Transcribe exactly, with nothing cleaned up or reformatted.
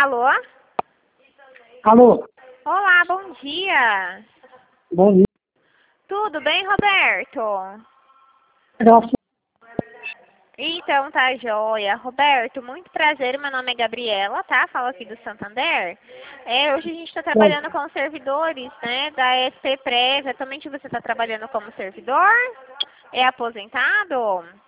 Alô? Alô? Olá, bom dia. Bom dia. Tudo bem, Roberto? Graças. Então tá joia. Roberto, muito prazer, meu nome é Gabriela, tá? Falo aqui do Santander. É, hoje a gente está trabalhando com servidores, né, da S P Prev. Atualmente você está trabalhando como servidor? É aposentado?